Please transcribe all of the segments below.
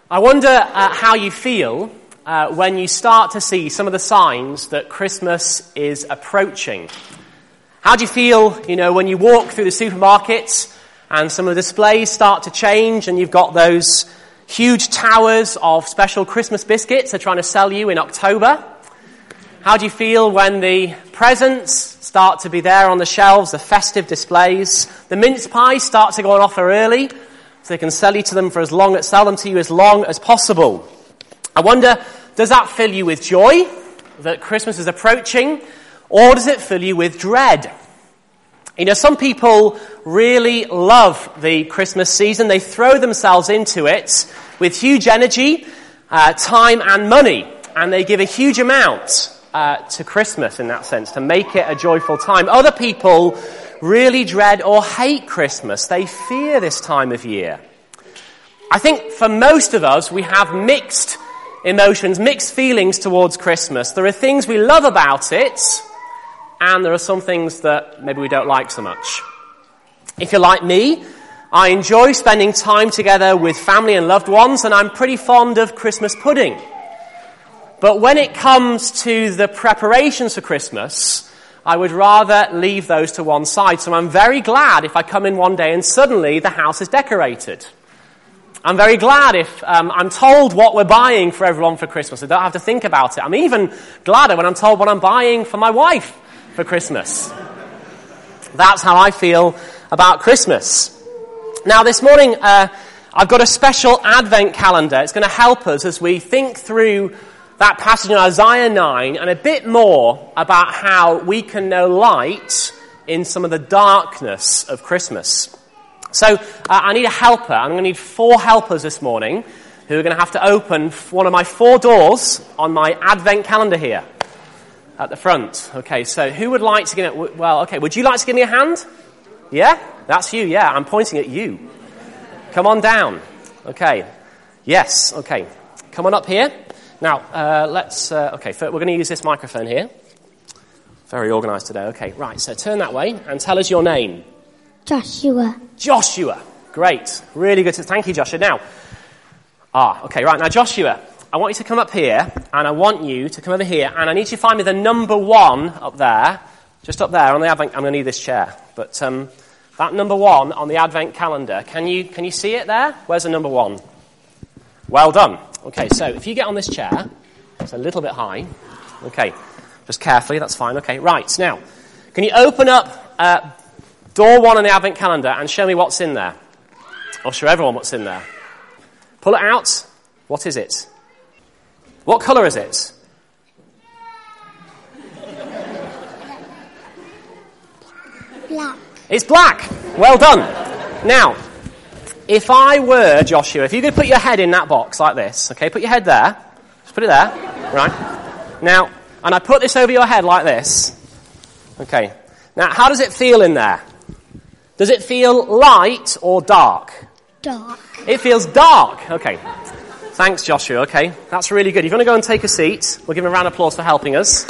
I wonder how you feel when you start to see some of the signs that Christmas is approaching. How do you feel, when you walk through the supermarkets and some of the displays start to change and you've got those huge towers of special Christmas biscuits they're trying to sell you in October? How do you feel when the presents start to be there on the shelves, the festive displays? The mince pies start to go on offer early, so they can sell them to you as long as possible. I wonder, does that fill you with joy that Christmas is approaching, or does it fill you with dread? Some people really love the Christmas season. They throw themselves into it with huge energy, time and money, and they give a huge amount to Christmas in that sense, to make it a joyful time. Other people really dread or hate Christmas. They fear this time of year. I think for most of us, we have mixed emotions, mixed feelings towards Christmas. There are things we love about it, and there are some things that maybe we don't like so much. If you're like me, I enjoy spending time together with family and loved ones, and I'm pretty fond of Christmas pudding. But when it comes to the preparations for Christmas, I would rather leave those to one side. So I'm very glad if I come in one day and suddenly the house is decorated. I'm very glad if I'm told what we're buying for everyone for Christmas. I don't have to think about it. I'm even gladder when I'm told what I'm buying for my wife for Christmas. That's how I feel about Christmas. Now this morning, I've got a special Advent calendar. It's going to help us as we think through that passage in Isaiah 9 and a bit more about how we can know light in some of the darkness of Christmas. So I need a helper. I'm going to need 4 helpers this morning who are going to have to open one of my 4 doors on my Advent calendar here at the front. Okay, so who would like to give it? Well, okay, would you like to give me a hand? Yeah? That's you, yeah. I'm pointing at you. Come on down. Okay. Yes, okay. Come on up here. Now, we're going to use this microphone here. Very organised today. Okay, right, so turn that way and tell us your name. Joshua. Joshua. Great. Really good. Thank you, Joshua. Now, now, Joshua, I want you to come up here, and I want you to come over here, and I need you to find me the number 1 up there, just up there on the Advent. I'm going to need this chair, but that number 1 on the Advent calendar, can you see it there? Where's the number 1? Well done. Okay, so if you get on this chair, it's a little bit high. Okay, just carefully, that's fine. Okay, right, now, can you open up door 1 on the Advent calendar and show me what's in there? Or show everyone what's in there. Pull it out. What is it? What colour is it? Black. It's black. Well done. Now, if I were Joshua, if you could put your head in that box like this, okay, put your head there. Just put it there, right? Now, and I put this over your head like this. Okay. Now, how does it feel in there? Does it feel light or dark? Dark. It feels dark. Okay. Thanks, Joshua. Okay. That's really good. If you want to go and take a seat, we'll give him a round of applause for helping us.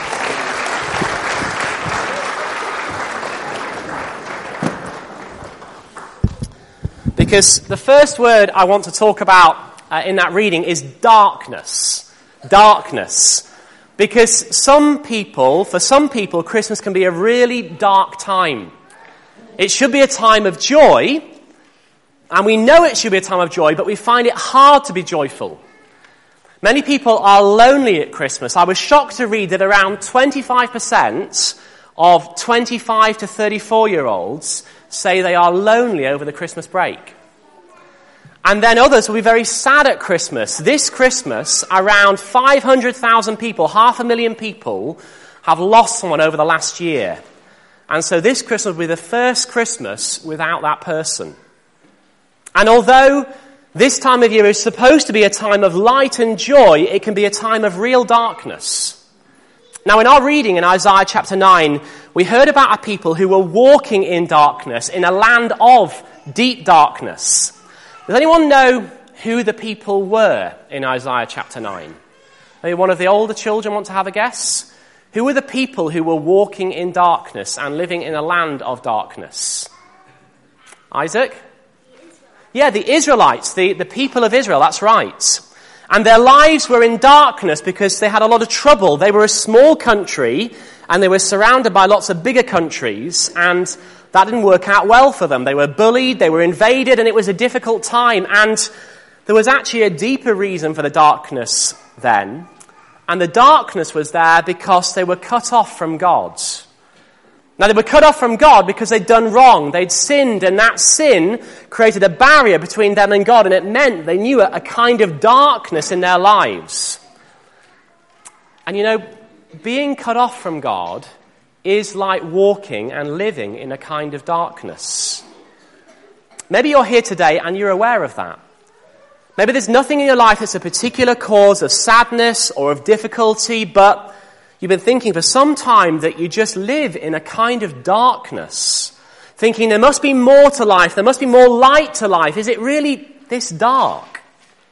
Because the first word I want to talk about in that reading is darkness. Darkness. Because for some people, Christmas can be a really dark time. It should be a time of joy, and we know it should be a time of joy, but we find it hard to be joyful. Many people are lonely at Christmas. I was shocked to read that around 25% of 25 to 34-year-olds say they are lonely over the Christmas break. And then others will be very sad at Christmas. This Christmas, around 500,000 people, 500,000 people, have lost someone over the last year. And so this Christmas will be the first Christmas without that person. And although this time of year is supposed to be a time of light and joy, it can be a time of real darkness. Now, in our reading in Isaiah chapter 9, we heard about a people who were walking in darkness, in a land of deep darkness. Does anyone know who the people were in Isaiah chapter 9? Maybe one of the older children want to have a guess? Who were the people who were walking in darkness and living in a land of darkness? Isaac? Yeah, the Israelites, the people of Israel, that's right. And their lives were in darkness because they had a lot of trouble. They were a small country, and they were surrounded by lots of bigger countries, and that didn't work out well for them. They were bullied, they were invaded, and it was a difficult time. And there was actually a deeper reason for the darkness then. And the darkness was there because they were cut off from God. Now, they were cut off from God because they'd done wrong. They'd sinned, and that sin created a barrier between them and God, and it meant they knew a kind of darkness in their lives. And you know, being cut off from God is like walking and living in a kind of darkness. Maybe you're here today and you're aware of that. Maybe there's nothing in your life that's a particular cause of sadness or of difficulty, but you've been thinking for some time that you just live in a kind of darkness, thinking there must be more to life, there must be more light to life. Is it really this dark?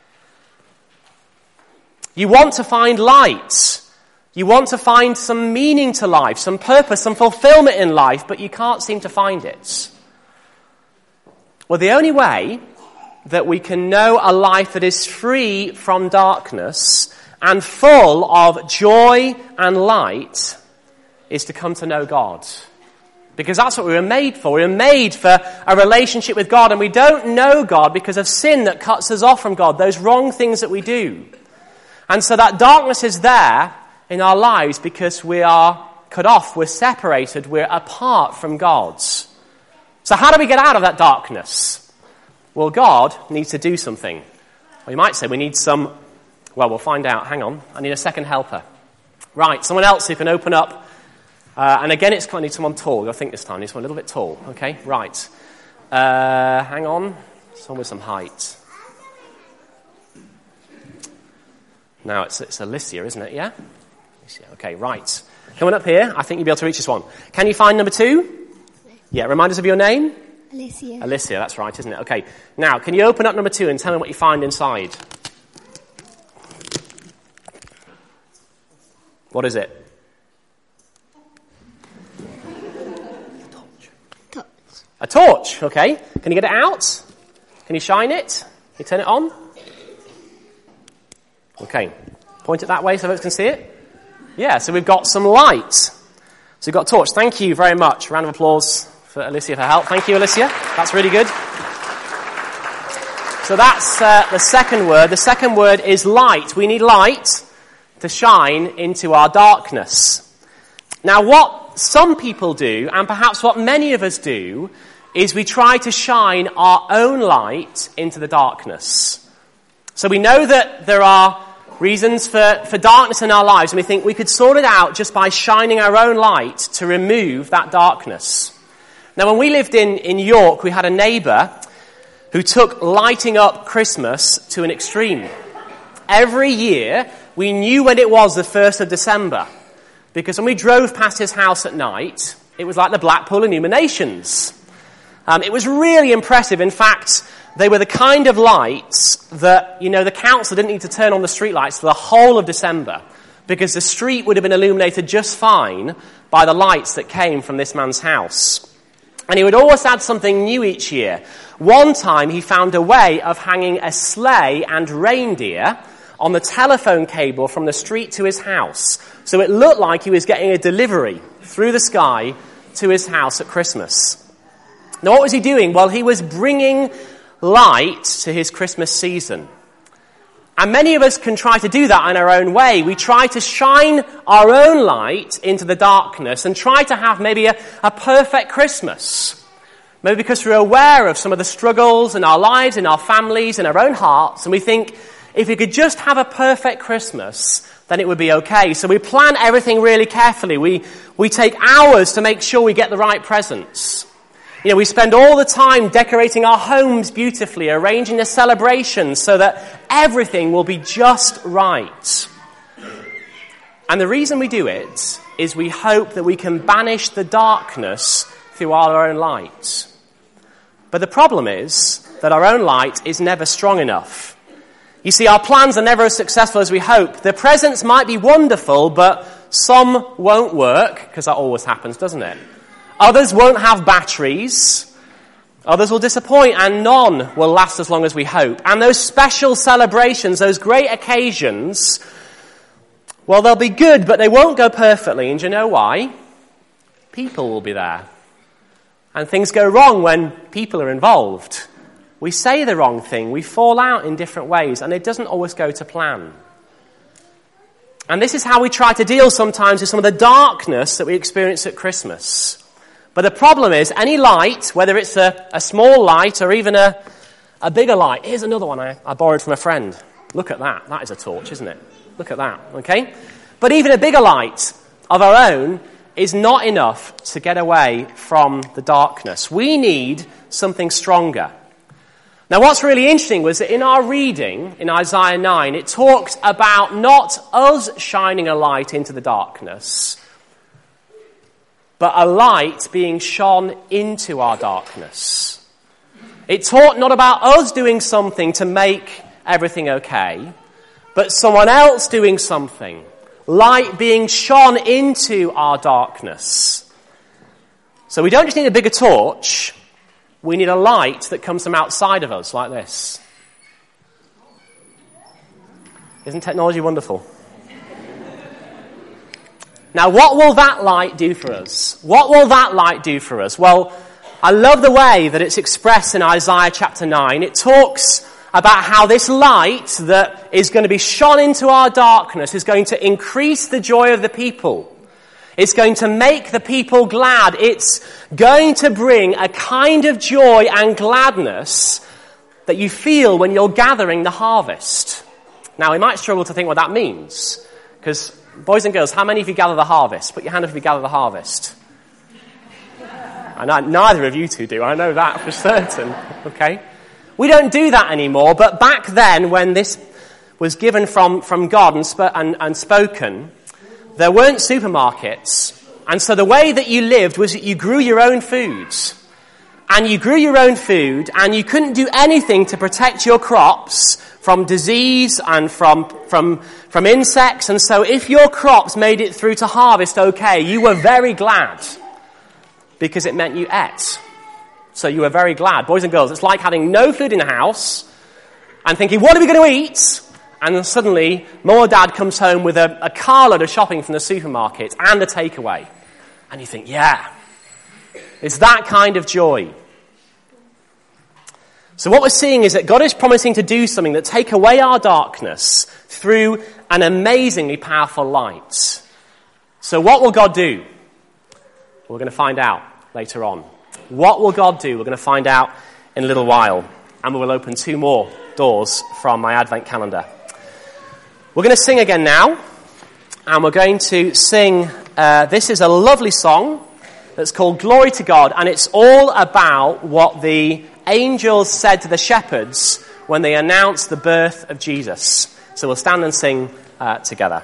You want to find light. You want to find some meaning to life, some purpose, some fulfillment in life, but you can't seem to find it. Well, the only way that we can know a life that is free from darkness and full of joy and light is to come to know God. Because that's what we were made for. We were made for a relationship with God, and we don't know God because of sin that cuts us off from God, those wrong things that we do. And so that darkness is there in our lives because we are cut off, we're separated, we're apart from God. So how do we get out of that darkness? Well, God needs to do something. Or you might say we need some... Well, we'll find out. Hang on. I need a second helper. Right, someone else who can open up. And again, I need someone tall. I think this time I need someone a little bit tall. Okay, right. Hang on. Someone with some height. Now, it's Alicia, isn't it? Yeah? Alicia. Okay, right. Coming up here. I think you'll be able to reach this one. Can you find number 2? Yeah, remind us of your name. Alicia. Alicia, that's right, isn't it? Okay. Now, can you open up number 2 and tell me what you find inside? What is it? Torch. A torch, okay. Can you get it out? Can you shine it? Can you turn it on? Okay. Point it that way so folks can see it. Yeah, so we've got some light. So we've got a torch. Thank you very much. Round of applause for Alicia for her help. Thank you, Alicia. That's really good. So that's the second word. The second word is light. We need light to shine into our darkness. Now, what some people do, and perhaps what many of us do, is we try to shine our own light into the darkness. So we know that there are reasons for darkness in our lives, and we think we could sort it out just by shining our own light to remove that darkness. Now, when we lived in York, we had a neighbour who took lighting up Christmas to an extreme. Every year, we knew when it was the 1st of December, because when we drove past his house at night, it was like the Blackpool illuminations. It was really impressive. In fact, they were the kind of lights that, the council didn't need to turn on the street lights for the whole of December, because the street would have been illuminated just fine by the lights that came from this man's house. And he would always add something new each year. One time he found a way of hanging a sleigh and reindeer on the telephone cable from the street to his house. So it looked like he was getting a delivery through the sky to his house at Christmas. Now, what was he doing? Well, he was bringing light to his Christmas season. And many of us can try to do that in our own way. We try to shine our own light into the darkness and try to have maybe a perfect Christmas. Maybe because we're aware of some of the struggles in our lives, in our families, in our own hearts, and we think, if we could just have a perfect Christmas, then it would be okay. So we plan everything really carefully. We take hours to make sure we get the right presents. We spend all the time decorating our homes beautifully, arranging the celebrations so that everything will be just right. And the reason we do it is we hope that we can banish the darkness through our own light. But the problem is that our own light is never strong enough. You see, our plans are never as successful as we hope. The presents might be wonderful, but some won't work, because that always happens, doesn't it? Others won't have batteries. Others will disappoint, and none will last as long as we hope. And those special celebrations, those great occasions, well, they'll be good, but they won't go perfectly. And do you know why? People will be there. And things go wrong when people are involved. We say the wrong thing, we fall out in different ways, and it doesn't always go to plan. And this is how we try to deal sometimes with some of the darkness that we experience at Christmas. But the problem is, any light, whether it's a small light or even a bigger light, here's another one I borrowed from a friend. Look at that. That is a torch, isn't it? Look at that, okay? But even a bigger light of our own is not enough to get away from the darkness. We need something stronger. Now, what's really interesting was that in our reading, in Isaiah 9, it talks about not us shining a light into the darkness, but a light being shone into our darkness. It taught not about us doing something to make everything okay, but someone else doing something. Light being shone into our darkness. So we don't just need a bigger torch. We need a light that comes from outside of us, like this. Isn't technology wonderful? Now, what will that light do for us? What will that light do for us? Well, I love the way that it's expressed in Isaiah chapter 9. It talks about how this light that is going to be shone into our darkness is going to increase the joy of the people. It's going to make the people glad. It's going to bring a kind of joy and gladness that you feel when you're gathering the harvest. Now, we might struggle to think what that means, because boys and girls, how many of you gather the harvest? Put your hand up if you gather the harvest. And neither of you two do, I know that for certain, okay? We don't do that anymore, but back then when this was given from God and spoken, there weren't supermarkets, and so the way that you lived was that you grew your own foods. And you grew your own food, and you couldn't do anything to protect your crops from disease and from insects. And so if your crops made it through to harvest okay, you were very glad, because it meant you ate. So you were very glad. Boys and girls, it's like having no food in the house and thinking, what are we going to eat? And then suddenly, Mum or Dad comes home with a carload of shopping from the supermarket and a takeaway. And you think, yeah, it's that kind of joy. So what we're seeing is that God is promising to do something that take away our darkness through an amazingly powerful light. So what will God do? We're going to find out later on. What will God do? We're going to find out in a little while. And we will open 2 more doors from my Advent calendar. We're going to sing again now, and we're going to sing, this is a lovely song that's called Glory to God, and it's all about what the angels said to the shepherds when they announced the birth of Jesus. So we'll stand and sing together.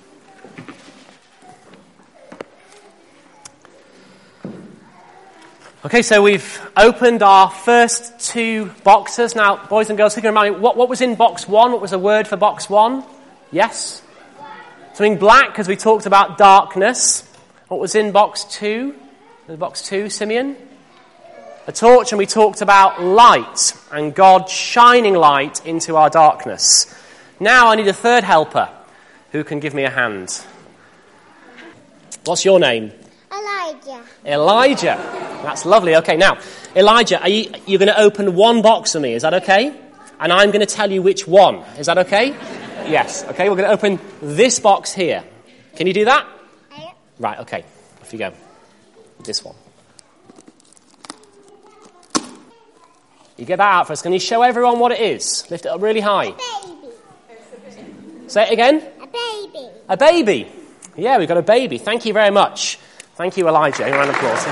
Okay, so we've opened our first 2 boxes. Now, boys and girls, who can remind me, what was in box 1? What was the word for box 1? Yes? Something black, because we talked about darkness. What was in box 2? In box 2, Simeon? A torch, and we talked about light, and God shining light into our darkness. Now I need a third helper who can give me a hand. What's your name? Elijah. Elijah. That's lovely. Okay, now, Elijah, you're going to open 1 box for me. Is that okay? And I'm going to tell you which one. Is that okay? Yes. Okay, we're going to open this box here. Can you do that? Yeah. Right, okay. Off you go. This one. You get that out for us. Can you show everyone what it is? Lift it up really high. A baby. Say it again. A baby. A baby. Yeah, we've got a baby. Thank you very much. Thank you, Elijah. A round of applause.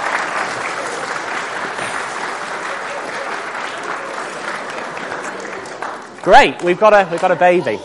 Great, we've got a baby.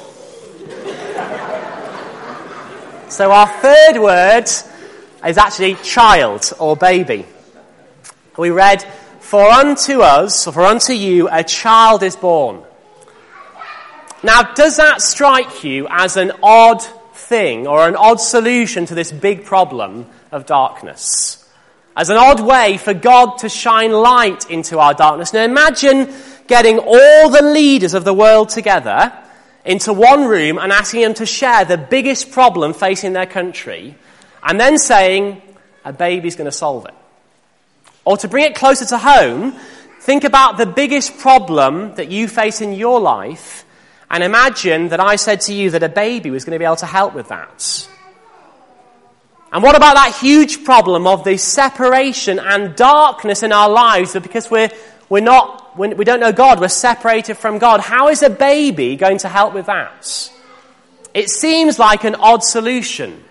So our third word is actually child or baby. We read, for unto us, or for unto you, a child is born. Now, does that strike you as an odd thing or an odd solution to this big problem of darkness? as an odd way for God to shine light into our darkness. Now imagine getting all the leaders of the world together into one room and asking them to share the biggest problem facing their country, and then saying, a baby's going to solve it. Or to bring it closer to home, think about the biggest problem that you face in your life, and imagine that I said to you that a baby was going to be able to help with that. And what about that huge problem of the separation and darkness in our lives, that because we don't know God, we're separated from God? How is a baby going to help with that? It seems like an odd solution.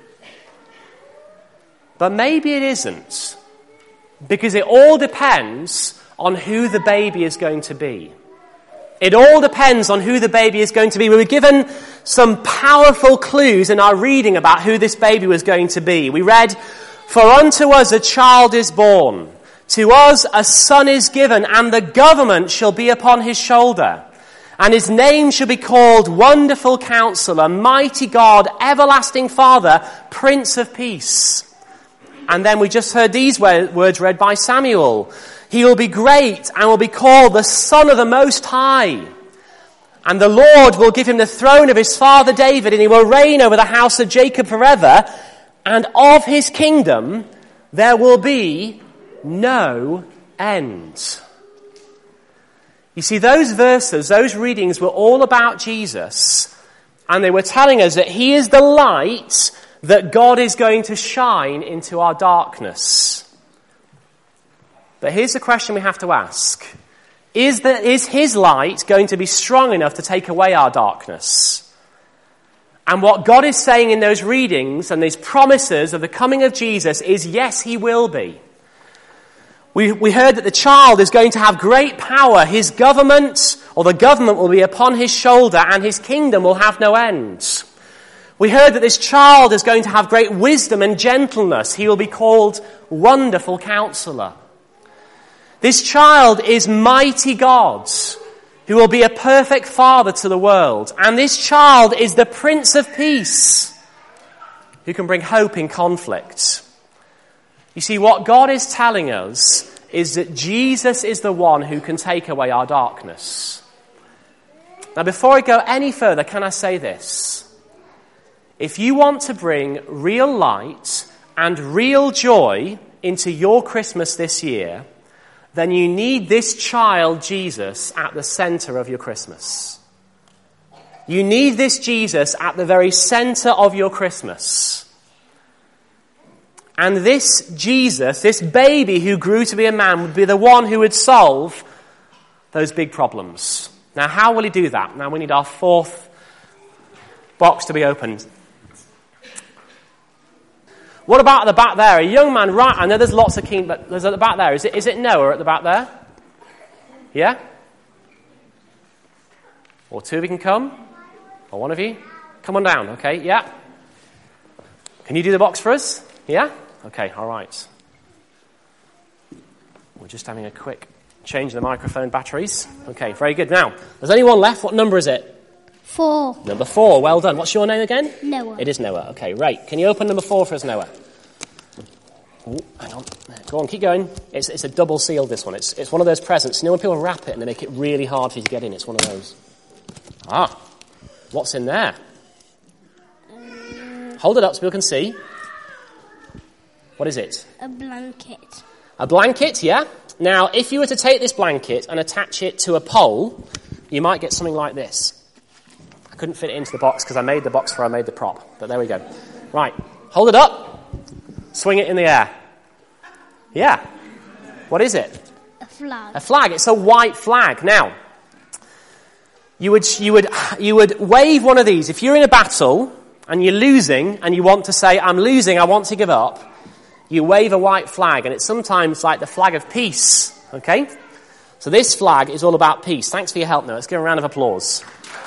But maybe it isn't. Because it all depends on who the baby is going to be. It all depends on who the baby is going to be. We were given some powerful clues in our reading about who this baby was going to be. We read, "For unto us a child is born, to us a son is given, and the government shall be upon his shoulder. And his name shall be called Wonderful Counselor, Mighty God, Everlasting Father, Prince of Peace." And then we just heard these words read by Samuel. "He will be great and will be called the Son of the Most High. And the Lord will give him the throne of his father David, and he will reign over the house of Jacob forever. And of his kingdom there will be no end." You see, those verses, those readings were all about Jesus. And they were telling us that he is the light that God is going to shine into our darkness. But here's the question we have to ask. Is his light going to be strong enough to take away our darkness? And what God is saying in those readings and these promises of the coming of Jesus is, yes, he will be. We heard that the child is going to have great power. His government, or the government, will be upon his shoulder, and his kingdom will have no end. We heard that this child is going to have great wisdom and gentleness. He will be called Wonderful Counselor. This child is Mighty God, who will be a perfect father to the world. And this child is the Prince of Peace, who can bring hope in conflict. You see, what God is telling us is that Jesus is the one who can take away our darkness. Now, before I go any further, can I say this? If you want to bring real light and real joy into your Christmas this year, then you need this child, Jesus, at the center of your Christmas. You need this Jesus at the very center of your Christmas. And this Jesus, this baby who grew to be a man, would be the one who would solve those big problems. Now, how will he do that? Now, we need our fourth box to be opened. What about at the back there? A young man, right? I know there's lots of keen, but there's at the back there. Is it Noah at the back there? Yeah? Or two of you can come? Or one of you? Come on down, okay? Yeah? Can you do the box for us? Yeah? Okay, all right. We're just having a quick change of the microphone batteries. Okay, very good. Now, there's only one left. What number is it? 4. Number 4. Well done. What's your name again? Noah. It is Noah. Okay, right. Can you open number 4 for us, Noah? Ooh, hang on. Go on, keep going. It's a double seal, this one. It's one of those presents. You know when people wrap it and they make it really hard for you to get in? It's one of those. Ah. What's in there? Hold it up so people can see. What is it? A blanket. A blanket, yeah? Now, if you were to take this blanket and attach it to a pole, you might get something like this. I couldn't fit it into the box because I made the box before I made the prop. But there we go. Right. Hold it up. Swing it in the air. Yeah. What is it? A flag. A flag. It's a white flag. Now, you would wave one of these. If you're in a battle and you're losing and you want to say, I'm losing, I want to give up, you wave a white flag, and it's sometimes like the flag of peace. Okay? So this flag is all about peace. Thanks for your help, Noah. Let's give a round of applause.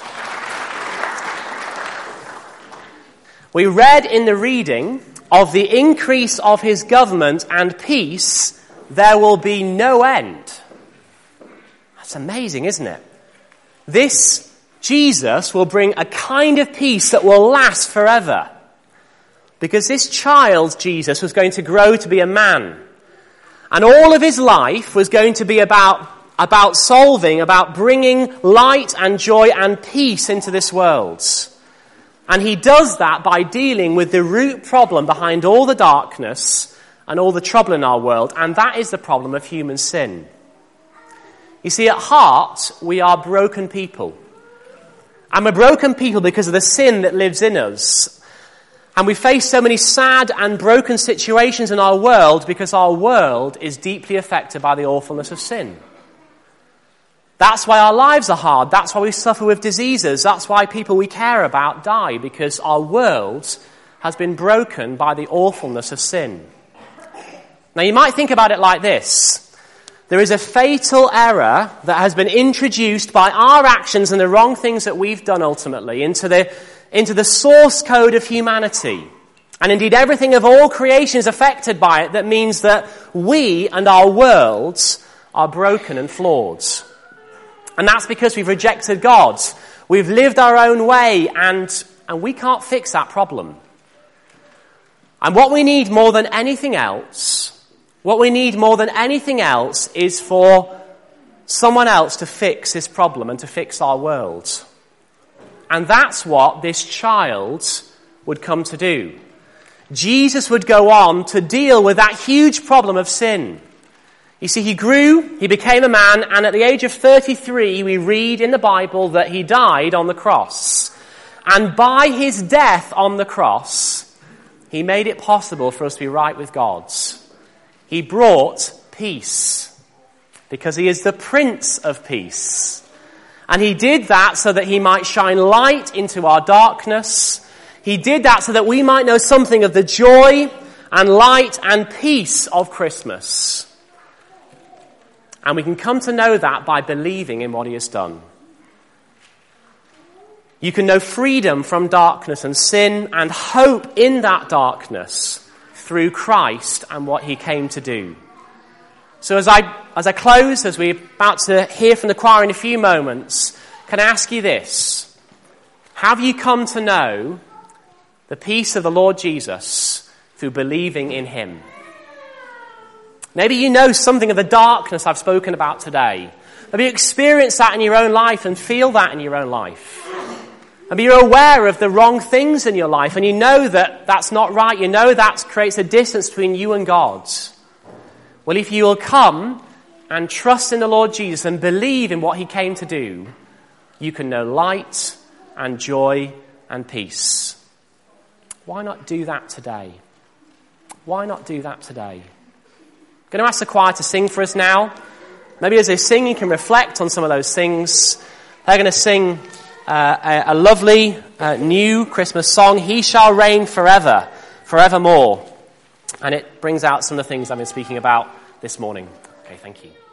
We read in the reading of the increase of his government and peace, there will be no end. That's amazing, isn't it? This Jesus will bring a kind of peace that will last forever. Because this child, Jesus, was going to grow to be a man. And all of his life was going to be about bringing light and joy and peace into this world. And he does that by dealing with the root problem behind all the darkness and all the trouble in our world, and that is the problem of human sin. You see, at heart, we are broken people. And we're broken people because of the sin that lives in us. And we face so many sad and broken situations in our world because our world is deeply affected by the awfulness of sin. That's why our lives are hard. That's why we suffer with diseases. That's why people we care about die, because our world has been broken by the awfulness of sin. Now, you might think about it like this. There is a fatal error that has been introduced by our actions and the wrong things that we've done ultimately into the source code of humanity. And indeed everything of all creation is affected by it. That means that we and our worlds are broken and flawed. And that's because we've rejected God. We've lived our own way and we can't fix that problem. And what we need more than anything else is for someone else to fix this problem and to fix our world. And that's what this child would come to do. Jesus would go on to deal with that huge problem of sin. You see, he grew, he became a man, and at the age of 33, we read in the Bible that he died on the cross. And by his death on the cross, he made it possible for us to be right with God. He brought peace, because he is the Prince of Peace. And he did that so that he might shine light into our darkness. He did that so that we might know something of the joy and light and peace of Christmas. And we can come to know that by believing in what he has done. You can know freedom from darkness and sin and hope in that darkness through Christ and what he came to do. So as I close, as we're about to hear from the choir in a few moments, can I ask you this? Have you come to know the peace of the Lord Jesus through believing in him? Maybe you know something of the darkness I've spoken about today. Maybe you experience that in your own life and feel that in your own life. Maybe you're aware of the wrong things in your life and you know that that's not right. You know that creates a distance between you and God. Well, if you will come and trust in the Lord Jesus and believe in what he came to do, you can know light and joy and peace. Why not do that today? Why not do that today? I'm going to ask the choir to sing for us now. Maybe as they sing, you can reflect on some of those things. They're going to sing a lovely new Christmas song, He Shall Reign Forever, Forevermore. And it brings out some of the things I've been speaking about this morning. Okay, thank you.